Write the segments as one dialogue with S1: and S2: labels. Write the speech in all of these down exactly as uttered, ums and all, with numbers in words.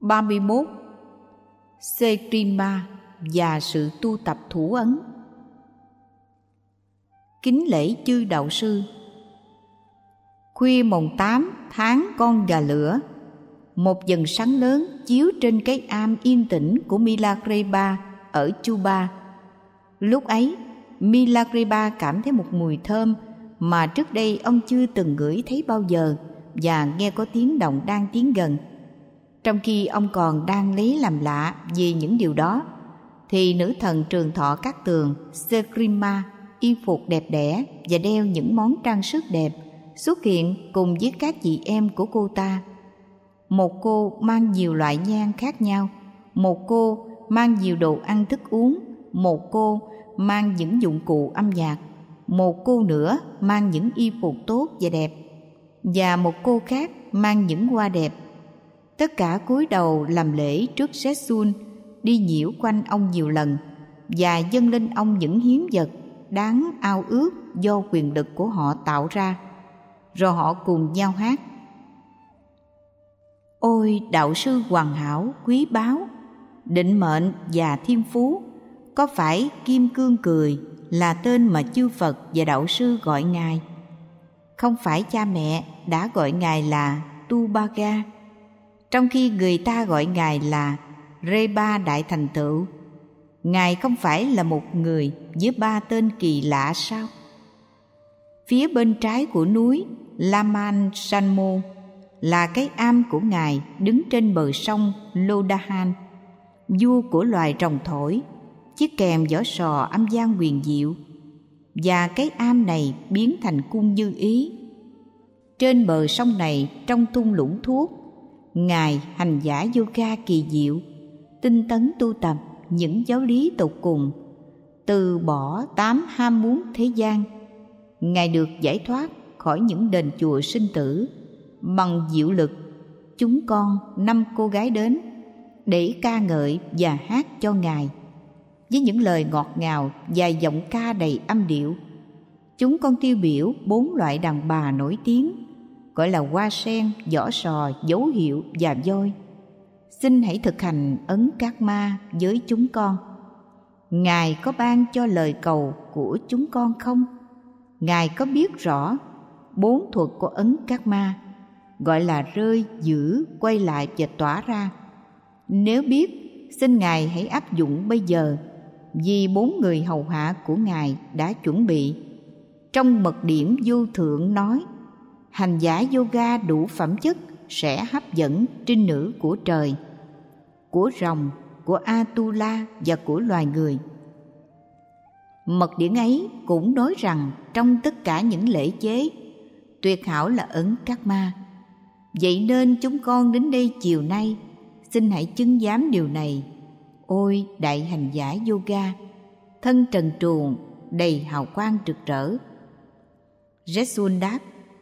S1: ba mươi mốt. Sekrimma và sự tu tập thủ ấn. Kính lễ chư đạo sư. Khuya mồng tám tháng con gà lửa, một dần sáng lớn chiếu trên cái am yên tĩnh của Milagreba ở Chuba. Lúc ấy, Milagreba cảm thấy một mùi thơm mà trước đây ông chưa từng ngửi thấy bao giờ, và nghe có tiếng động đang tiến gần. Trong khi ông còn đang lấy làm lạ về những điều đó, thì nữ thần trường thọ Cát Tường, Sekrimma, y phục đẹp đẽ và đeo những món trang sức đẹp, xuất hiện cùng với các chị em của cô ta. Một cô mang nhiều loại nhang khác nhau, một cô mang nhiều đồ ăn thức uống, một cô mang những dụng cụ âm nhạc, một cô nữa mang những y phục tốt và đẹp, và một cô khác mang những hoa đẹp. Tất cả cúi đầu làm lễ trước Setsun, đi nhiễu quanh ông nhiều lần và dâng lên ông những hiến vật đáng ao ước do quyền lực của họ tạo ra. Rồi họ cùng nhau hát: Ôi đạo sư hoàn hảo quý báu, định mệnh và thiên phú, có phải Kim Cương Cười là tên mà chư Phật và đạo sư gọi ngài? Không phải cha mẹ đã gọi ngài là Tubaga, trong khi người ta gọi ngài là Reba Đại Thành Tựu? Ngài không phải là một người với ba tên kỳ lạ sao? Phía bên trái của núi Laman Sanmo là cái am của ngài đứng trên bờ sông Lodahan, vua của loài rồng thổi, chiếc kèm vỏ sò âm gian huyền diệu, và cái am này biến thành cung Như Ý. Trên bờ sông này, trong thung lũng thuốc, ngài hành giả yoga kỳ diệu, tinh tấn tu tập những giáo lý tột cùng, từ bỏ tám ham muốn thế gian. Ngài được giải thoát khỏi những đền chùa sinh tử bằng diệu lực. Chúng con năm cô gái đến để ca ngợi và hát cho ngài với những lời ngọt ngào và giọng ca đầy âm điệu. Chúng con tiêu biểu bốn loại đàn bà nổi tiếng, gọi là hoa sen, vỏ sò, dấu hiệu và voi. Xin hãy thực hành ấn Cát Ma với chúng con. Ngài có ban cho lời cầu của chúng con không? Ngài có biết rõ bốn thuật của ấn Cát Ma, gọi là rơi, giữ, quay lại và tỏa ra? Nếu biết, xin Ngài hãy áp dụng bây giờ, vì bốn người hầu hạ của Ngài đã chuẩn bị. Trong mật điển vô thượng nói, hành giả yoga đủ phẩm chất sẽ hấp dẫn trinh nữ của trời, của rồng, của Atula và của loài người. Mật điển ấy cũng nói rằng trong tất cả những lễ chế, tuyệt hảo là ấn Cát Ma. Vậy nên chúng con đến đây chiều nay, xin hãy chứng giám điều này. Ôi đại hành giả yoga, thân trần truồng đầy hào quang rực rỡ. Jetsun đáp: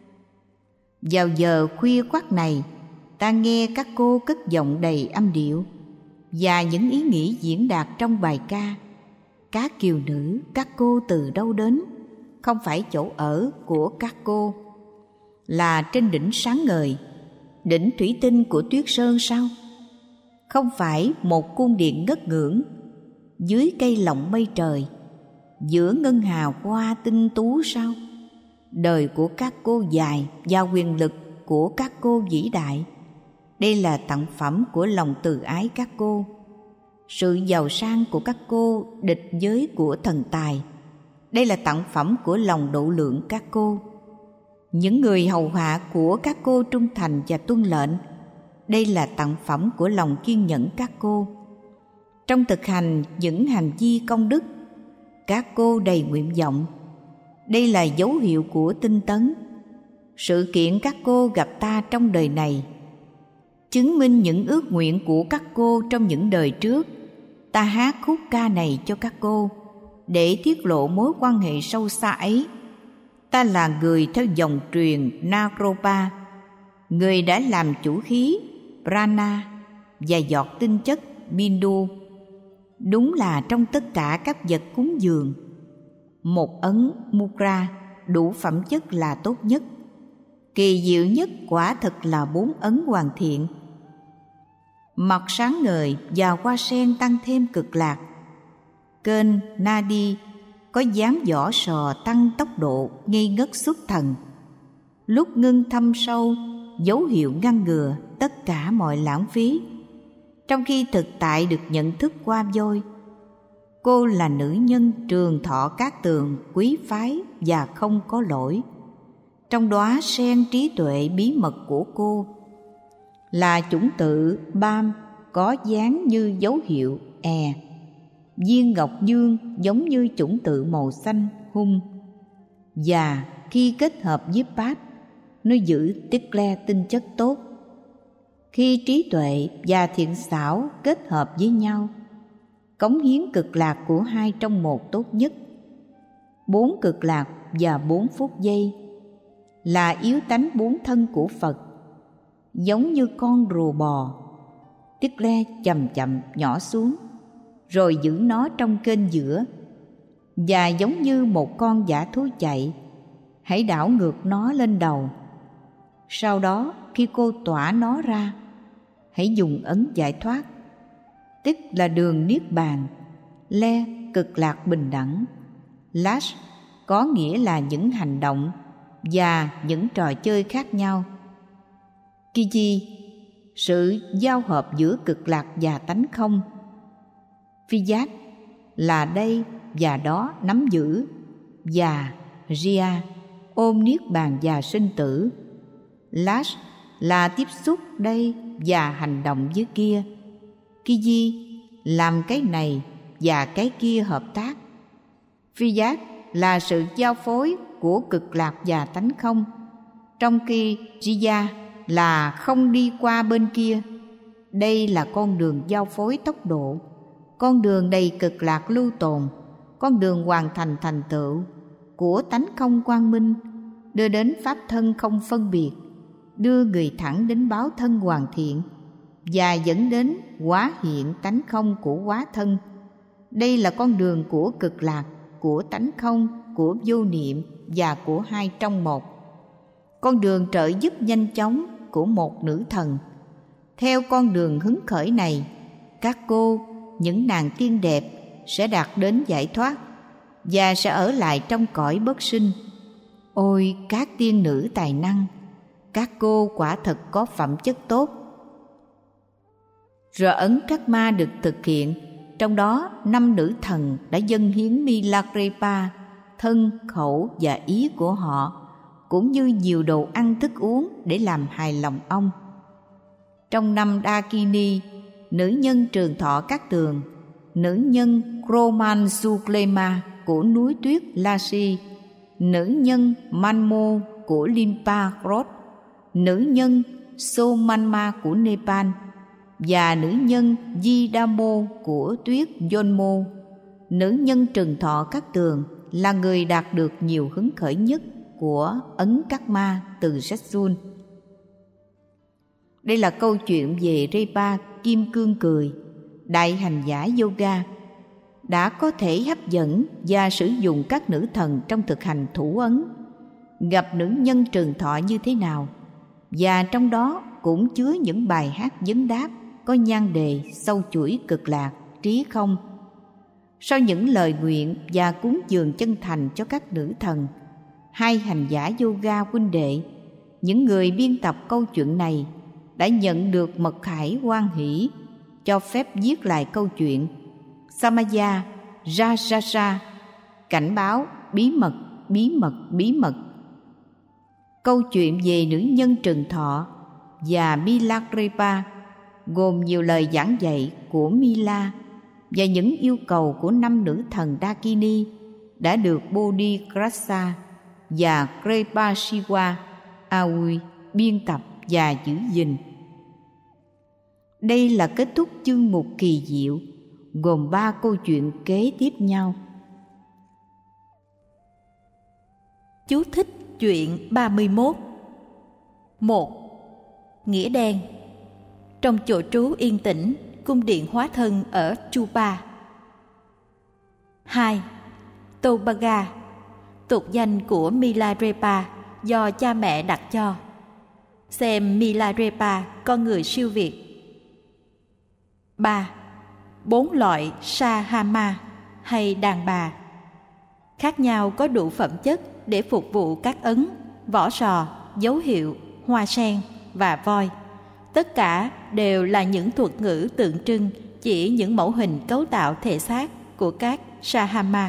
S1: Vào giờ khuya khoắt này, ta nghe các cô cất giọng đầy âm điệu và những ý nghĩ diễn đạt trong bài ca. Các kiều nữ, các cô từ đâu đến? Không phải chỗ ở của các cô là trên đỉnh sáng ngời, đỉnh thủy tinh của Tuyết Sơn sao? Không phải một cung điện ngất ngưỡng dưới cây lọng mây trời, giữa ngân hà hoa tinh tú sao? Đời của các cô dài và quyền lực của các cô vĩ đại. Đây là tặng phẩm của lòng từ ái các cô. Sự giàu sang của các cô địch với của thần tài. Đây là tặng phẩm của lòng độ lượng các cô. Những người hầu hạ của các cô trung thành và tuân lệnh. Đây là tặng phẩm của lòng kiên nhẫn các cô. Trong thực hành những hành vi công đức, các cô đầy nguyện vọng. Đây là dấu hiệu của tinh tấn. Sự kiện các cô gặp ta trong đời này chứng minh những ước nguyện của các cô trong những đời trước. Ta hát khúc ca này cho các cô để tiết lộ mối quan hệ sâu xa ấy. Ta là người theo dòng truyền Naropa, người đã làm chủ khí Prana và giọt tinh chất Bindu. Đúng là trong tất cả các vật cúng dường, một ấn Mukra đủ phẩm chất là tốt nhất. Kỳ diệu nhất quả thật là bốn ấn hoàn thiện. Mặt sáng ngời và hoa sen tăng thêm cực lạc. Kênh Nadi có dáng vỏ sò tăng tốc độ ngây ngất xuất thần. Lúc ngưng thâm sâu, dấu hiệu ngăn ngừa tất cả mọi lãng phí, trong khi thực tại được nhận thức qua voi. Cô là nữ nhân Trường Thọ Cát Tường quý phái và không có lỗi. Trong đóa sen trí tuệ bí mật của cô là chủng tự Bam có dáng như dấu hiệu E. Viên ngọc dương giống như chủng tự màu xanh Hung. Và khi kết hợp với Pat, nó giữ Ticle tinh chất tốt. Khi trí tuệ và thiện xảo kết hợp với nhau, cống hiến cực lạc của hai trong một tốt nhất. Bốn cực lạc và bốn phút giây là yếu tánh bốn thân của Phật, giống như con rùa bò. Ticle chậm chậm nhỏ xuống, rồi giữ nó trong kênh giữa, và giống như một con dã thú chạy, hãy đảo ngược nó lên đầu. Sau đó khi cô tỏa nó ra, hãy dùng ấn giải thoát. Tích là đường niết bàn, le cực lạc bình đẳng, lash có nghĩa là những hành động và những trò chơi khác nhau. Kiji, sự giao hợp giữa cực lạc và tánh không. Phiyat là đây và đó nắm giữ, và Ria ôm niết bàn và sinh tử. Lash là tiếp xúc đây và hành động với kia. Kiji làm cái này và cái kia hợp tác. Phiyat là sự giao phối của cực lạc và tánh không, trong khi Ria là không đi qua bên kia. Đây là con đường giao phối tốc độ, con đường đầy cực lạc lưu tồn, con đường hoàn thành thành tựu của tánh không quang minh, đưa đến pháp thân không phân biệt, đưa người thẳng đến báo thân hoàn thiện và dẫn đến hóa hiện tánh không của hóa thân. Đây là con đường của cực lạc, của tánh không, của vô niệm và của hai trong một. Con đường trợ giúp nhanh chóng của một nữ thần. Theo con đường hứng khởi này, các cô, những nàng tiên đẹp, sẽ đạt đến giải thoát và sẽ ở lại trong cõi bất sinh. Ôi các tiên nữ tài năng, các cô quả thật có phẩm chất tốt. Rồi ấn các ma được thực hiện, trong đó năm nữ thần đã dâng hiến Milarepa, thân, khẩu và ý của họ, cũng như nhiều đồ ăn thức uống để làm hài lòng ông. Trong năm Dakini, nữ nhân Trường Thọ Cát Tường, nữ nhân Kroman Suklema của núi tuyết Lasi, nữ nhân Manmo của Limpa Krot, nữ nhân Somanma của Nepal và nữ nhân Jidamo của tuyết Yonmo. Nữ nhân Trường Thọ Cát Tường là người đạt được nhiều hứng khởi nhất của ấn các ma từ Setsun. Đây là câu chuyện về Repa Kim Cương Cười, đại hành giả yoga, đã có thể hấp dẫn và sử dụng các nữ thần trong thực hành thủ ấn, gặp nữ nhân Trường Thọ như thế nào, và trong đó cũng chứa những bài hát vấn đáp có nhan đề sâu chuỗi cực lạc, trí không. Sau những lời nguyện và cúng dường chân thành cho các nữ thần, hai hành giả yoga huynh đệ, những người biên tập câu chuyện này, đã nhận được mật khải hoan hỷ, cho phép viết lại câu chuyện Samaya Rajasa, cảnh báo bí mật, bí mật, bí mật. Câu chuyện về nữ nhân Trường Thọ và Milarepa gồm nhiều lời giảng dạy của Mila và những yêu cầu của năm nữ thần Dakini đã được Bodhikrasa và Kripasiwa Aui biên tập và giữ gìn. Đây là kết thúc chương mục kỳ diệu, gồm ba câu chuyện kế tiếp nhau.
S2: Chú thích chuyện ba mươi mốt. một. Nghĩa đen. Trong chỗ trú yên tĩnh, cung điện hóa thân ở Chupa. hai. Tobaga, tục danh của Milarepa do cha mẹ đặt cho. Xem Milarepa, con người siêu việt. ba. Bốn loại Sa-ha-ma hay đàn bà khác nhau có đủ phẩm chất để phục vụ các ấn, vỏ sò, dấu hiệu, hoa sen và voi. Tất cả đều là những thuật ngữ tượng trưng chỉ những mẫu hình cấu tạo thể xác của các Sa-ha-ma.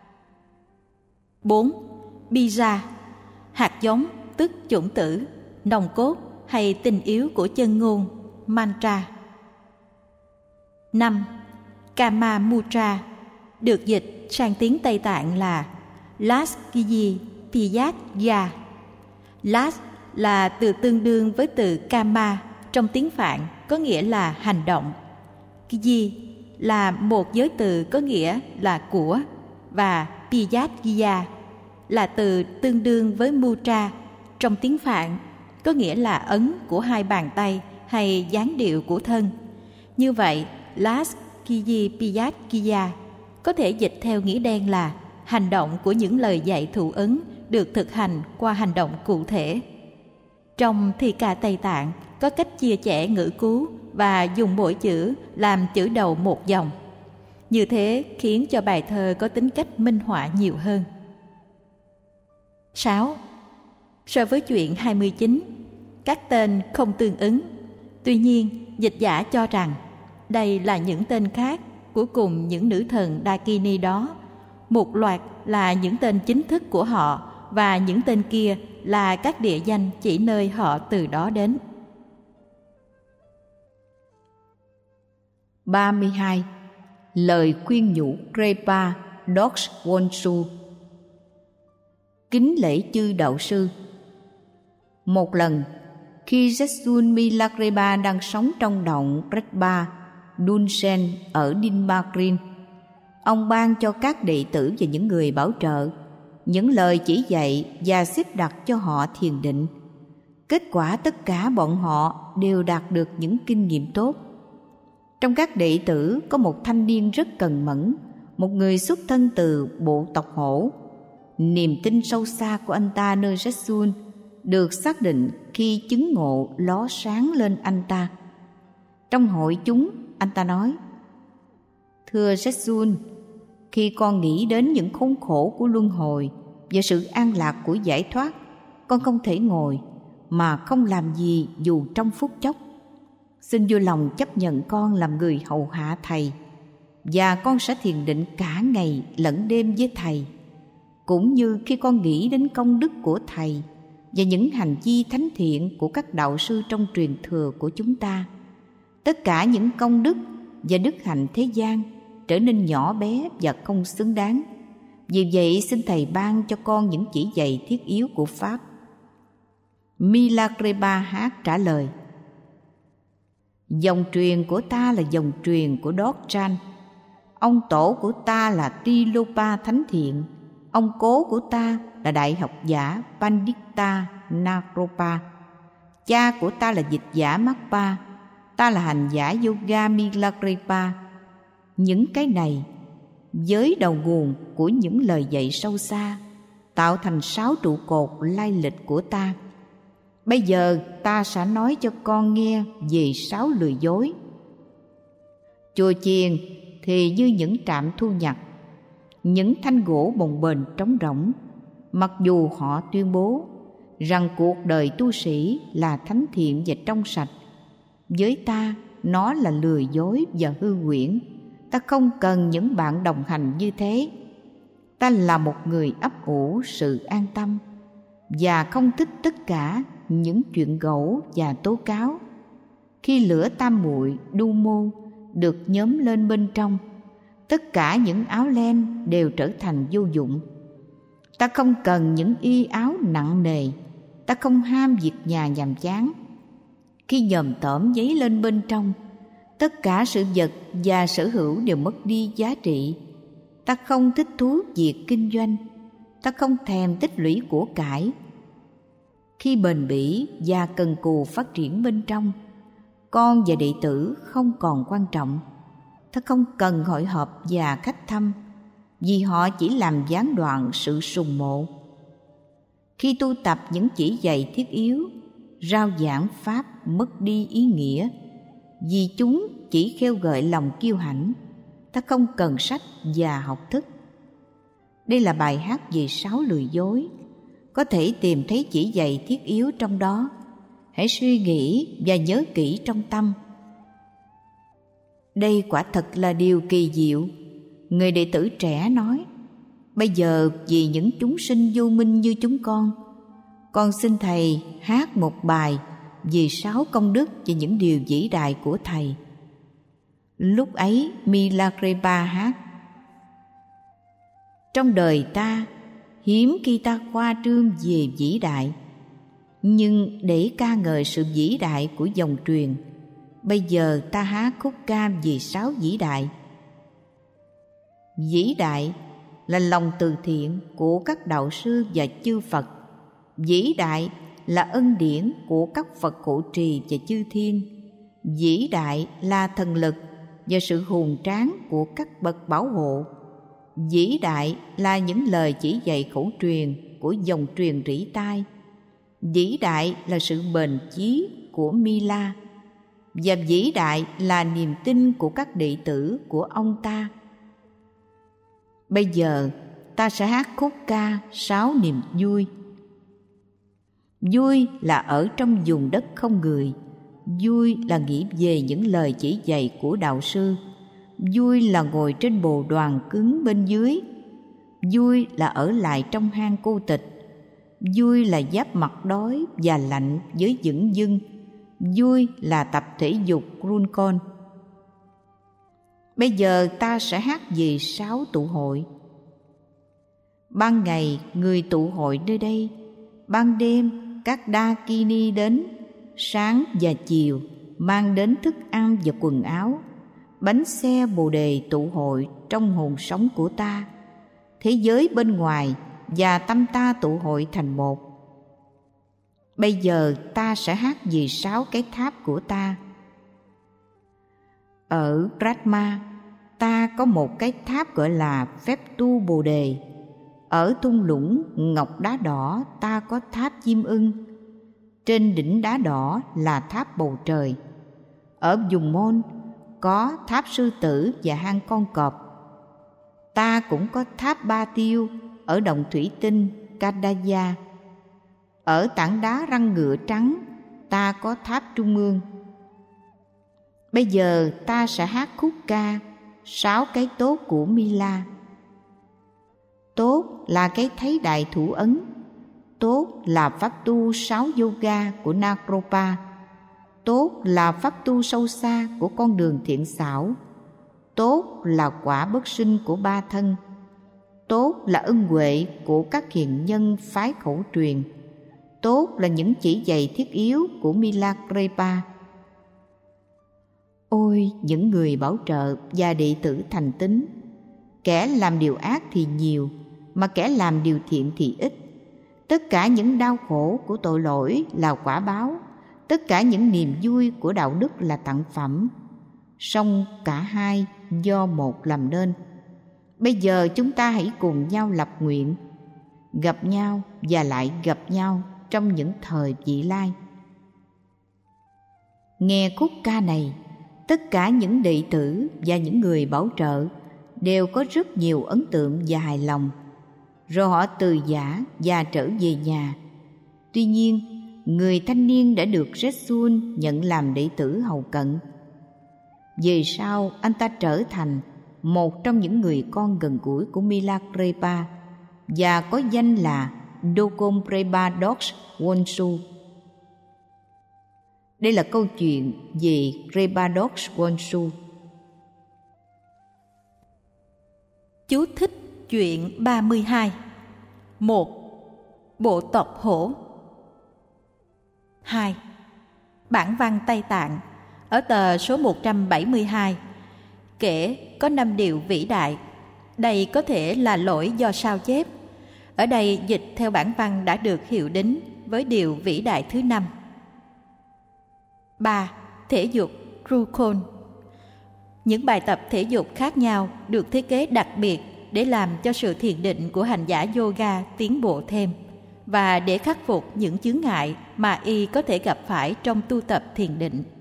S2: bốn. Bija, hạt giống tức chủng tử, nòng cốt hay tinh yếu của chân ngôn, mantra. năm. Kama Mudra, được dịch sang tiếng Tây Tạng là Laskiji Piyatya. Las là từ tương đương với từ Kama trong tiếng Phạn, có nghĩa là hành động. Kiji là một giới từ có nghĩa là của, và Piyatya là từ tương đương với Mudra trong tiếng Phạn, có nghĩa là ấn của hai bàn tay hay dáng điệu của thân. Như vậy, Laskiji Piyatya có thể dịch theo nghĩa đen là hành động của những lời dạy thụ ấn được thực hành qua hành động cụ thể. Trong thi ca Tây Tạng có cách chia chẻ ngữ cú và dùng mỗi chữ làm chữ đầu một dòng. Như thế khiến cho bài thơ có tính cách minh họa nhiều hơn. sáu. So với chuyện hai mươi chín, các tên không tương ứng. Tuy nhiên, dịch giả cho rằng đây là những tên khác của cùng những nữ thần Dakini đó. Một loạt là những tên chính thức của họ và những tên kia là các địa danh chỉ nơi họ từ đó đến.
S1: ba mươi hai. Lời khuyên nhủ Kripa Doxwonsu. Kính lễ chư đạo sư. Một lần, khi Jetsun Milarepa đang sống trong động Kripa Dunsen ở Dinmakrin, ông ban cho các đệ tử và những người bảo trợ những lời chỉ dạy và xếp đặt cho họ thiền định. Kết quả tất cả bọn họ đều đạt được những kinh nghiệm tốt. Trong các đệ tử có một thanh niên rất cần mẫn, một người xuất thân từ bộ tộc hổ. Niềm tin sâu xa của anh ta nơi Jetsun được xác định khi chứng ngộ ló sáng lên anh ta. Trong hội chúng, anh ta nói: Thưa Jetsun, khi con nghĩ đến những khốn khổ của luân hồi và sự an lạc của giải thoát, con không thể ngồi mà không làm gì dù trong phút chốc. Xin vui lòng chấp nhận con làm người hầu hạ thầy, và con sẽ thiền định cả ngày lẫn đêm với thầy. Cũng như khi con nghĩ đến công đức của thầy và những hành vi thánh thiện của các đạo sư trong truyền thừa của chúng ta, tất cả những công đức và đức hạnh thế gian trở nên nhỏ bé và không xứng đáng. Vì vậy xin thầy ban cho con những chỉ dạy thiết yếu của Pháp. Milarepa hát trả lời: Dòng truyền của ta là dòng truyền của Dorchan. Ông tổ của ta là Tilopa thánh thiện. Ông cố của ta là đại học giả Pandita Naropa. Cha của ta là dịch giả Magpa. Ta là hành giả yoga Milarepa. Những cái này với đầu nguồn của những lời dạy sâu xa tạo thành sáu trụ cột lai lịch của ta. Bây giờ ta sẽ nói cho con nghe về sáu lừa dối. Chùa chiền thì như những trạm thu nhặt, những thanh gỗ bồng bềnh trống rỗng. Mặc dù họ tuyên bố rằng cuộc đời tu sĩ là thánh thiện và trong sạch, với ta nó là lừa dối và hư huyễn. Ta không cần những bạn đồng hành như thế. Ta là một người ấp ủ sự an tâm và không thích tất cả những chuyện gẫu và tố cáo. Khi lửa tam muội đu mô được nhóm lên bên trong, tất cả những áo len đều trở thành vô dụng. Ta không cần những y áo nặng nề. Ta không ham việc nhà nhàm chán. Khi nhòm tởm dấy lên bên trong, tất cả sự vật và sở hữu đều mất đi giá trị. Ta không thích thú việc kinh doanh. Ta không thèm tích lũy của cải. Khi bền bỉ và cần cù phát triển bên trong, con và đệ tử không còn quan trọng. Ta không cần hội họp và khách thăm, vì họ chỉ làm gián đoạn sự sùng mộ. Khi tu tập những chỉ dạy thiết yếu, rao giảng Pháp mất đi ý nghĩa. vì chúng chỉ khêu gợi lòng kiêu hãnh. Ta không cần sách và học thức. Đây là bài hát về sáu lừa dối. Có thể tìm thấy chỉ dạy thiết yếu trong đó. Hãy suy nghĩ và nhớ kỹ trong tâm. Đây quả thật là điều kỳ diệu. Người đệ tử trẻ nói: bây giờ vì những chúng sinh vô minh như chúng con, con xin Thầy hát một bài vì sáu công đức và những điều vĩ đại của Thầy. Lúc ấy Milarepa hát: trong đời ta, hiếm khi ta khoa trương về vĩ đại, nhưng để ca ngợi sự vĩ đại của dòng truyền, bây giờ ta hát khúc ca vì sáu vĩ đại. Vĩ đại là lòng từ thiện của các đạo sư và chư Phật. Vĩ đại là ân điển của các Phật hộ trì và chư thiên. Vĩ đại là thần lực và sự hùng tráng của các bậc bảo hộ. Vĩ đại là những lời chỉ dạy khẩu truyền của dòng truyền rỉ tai. Vĩ đại là sự bền chí của Mila. Và vĩ đại là niềm tin của các đệ tử của ông ta. Bây giờ ta sẽ hát khúc ca sáu niềm vui. Vui là ở trong vùng đất không người. Vui là nghĩ về những lời chỉ dạy của đạo sư. Vui là ngồi trên bồ đoàn cứng bên dưới. Vui là ở lại trong hang cô tịch. Vui là giáp mặt đói và lạnh với dửng dưng. Vui là tập thể dục Runcon. Bây giờ ta sẽ hát về sáu tụ hội. Ban ngày người tụ hội nơi đây, ban đêm các Dakini đến, sáng và chiều mang đến thức ăn và quần áo. Bánh xe Bồ Đề tụ hội trong hồn sống của ta. Thế giới bên ngoài và tâm ta tụ hội thành một. Bây giờ ta sẽ hát về sáu cái tháp của ta. Ở Brahma, ta có một cái tháp gọi là phép tu Bồ Đề. Ở thung lũng ngọc đá đỏ, ta có tháp chim ưng. Trên đỉnh đá đỏ là tháp bầu trời. Ở vùng Môn có tháp sư tử và hang con cọp. Ta cũng có tháp Ba Tiêu ở đồng thủy tinh Kadaya. Ở tảng đá răng ngựa trắng, ta có tháp trung ương. Bây giờ ta sẽ hát khúc ca sáu cái tốt của Mila. Tốt là cái thấy đại thủ ấn. Tốt là pháp tu sáu yoga của Naropa. Tốt là pháp tu sâu xa của con đường thiện xảo. Tốt là quả bất sinh của ba thân. Tốt là ân huệ của các hiền nhân phái khẩu truyền. Tốt là những chỉ dạy thiết yếu của Milarepa. Ôi những người bảo trợ và đệ tử thành tín, kẻ làm điều ác thì nhiều, mà kẻ làm điều thiện thì ít. Tất cả những đau khổ của tội lỗi là quả báo. Tất cả những niềm vui của đạo đức là tặng phẩm. Song cả hai do một làm nên. Bây giờ chúng ta hãy cùng nhau lập nguyện, gặp nhau và lại gặp nhau trong những thời vị lai. Nghe khúc ca này, tất cả những đệ tử và những người bảo trợ đều có rất nhiều ấn tượng và hài lòng. Rồi họ từ giã và trở về nhà. Tuy nhiên, người thanh niên đã được Jetsun nhận làm đệ tử hầu cận. Về sau, anh ta trở thành một trong những người con gần gũi của Milarepa và có danh là Dokomprepa-Dox Wonsu. Đây là câu chuyện về Repa-Dox Wonsu.
S2: Chú thích chuyện ba mươi hai. một. Bộ tộc hổ. hai. Bản văn Tây Tạng ở tờ số một trăm bảy mươi hai kể có năm điều vĩ đại. Đây có thể là lỗi do sao chép. Ở đây dịch theo bản văn đã được hiệu đính với điều vĩ đại thứ năm. ba. Thể dục Rucon. Những bài tập thể dục khác nhau được thiết kế đặc biệt để làm cho sự thiền định của hành giả yoga tiến bộ thêm và để khắc phục những chướng ngại mà y có thể gặp phải trong tu tập thiền định.